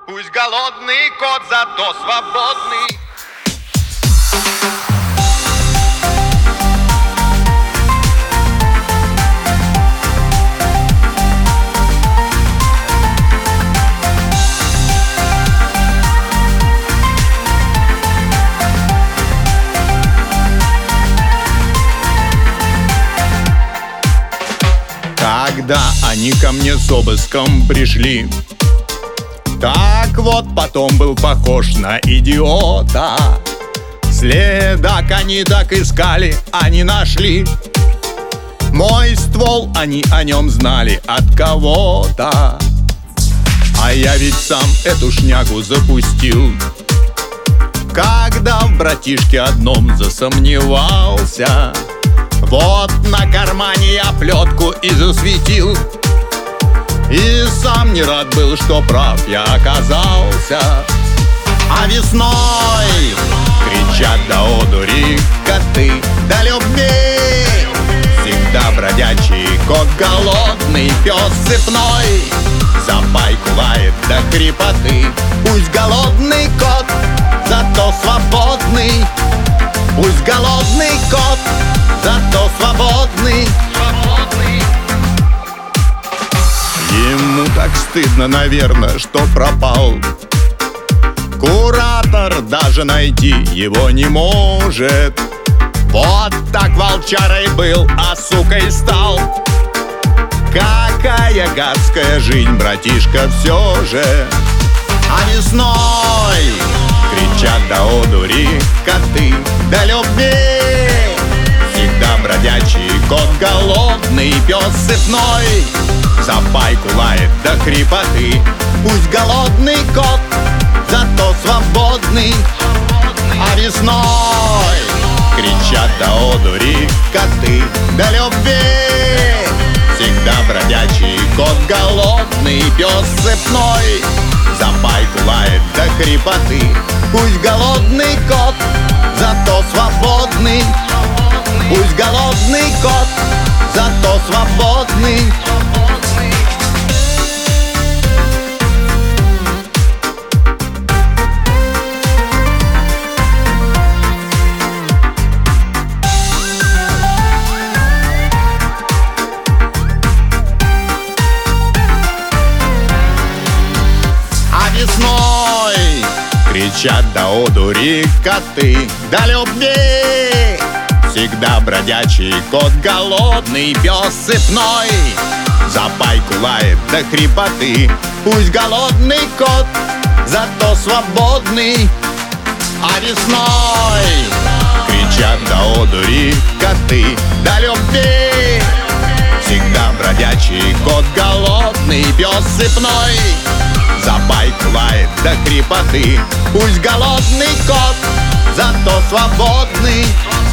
Пусть голодный кот, зато свободный. Когда они ко мне с обыском пришли, так вот потом был похож на идиота. Следак они так искали, они нашли. Мой ствол они о нем знали от кого-то. А я ведь сам эту шнягу запустил, когда в братишке одном засомневался. Вот на кармане я плетку и засветил, и сам не рад был, что прав я оказался. А весной кричат до одури коты, до любви всегда бродячий кот, голодный пес цепной за пайку лает до хрипоты. Пусть голодный кот, зато свободный. Пусть голодный кот, зато свободный. Ему так стыдно, наверное, что пропал. Куратор даже найти его не может. Вот так волчарой был, а сукой стал. Какая гадская жизнь, братишка, все же. А весной кричат до одури коты, до любви всегда бродячий кот, голодный пес цепной за пайку лает до хрипоты. Пусть голодный кот, зато свободный. А весной кричат до одури коты, до любви всегда бродячий кот, голодный пес цепной за пайку лает до хрипоты. Пусть голодный кот, зато свободный. Пусть голодный кот, зато свободный. Весной кричат до одури коты, до любви всегда бродячий кот, голодный пес цепной за пайку лает до хрипоты. Пусть голодный кот, зато свободный. А весной кричат до одури коты, до любви всегда бродячий кот, голодный пес цепной за пайку лает до хрипоты. Пусть голодный кот, зато свободный.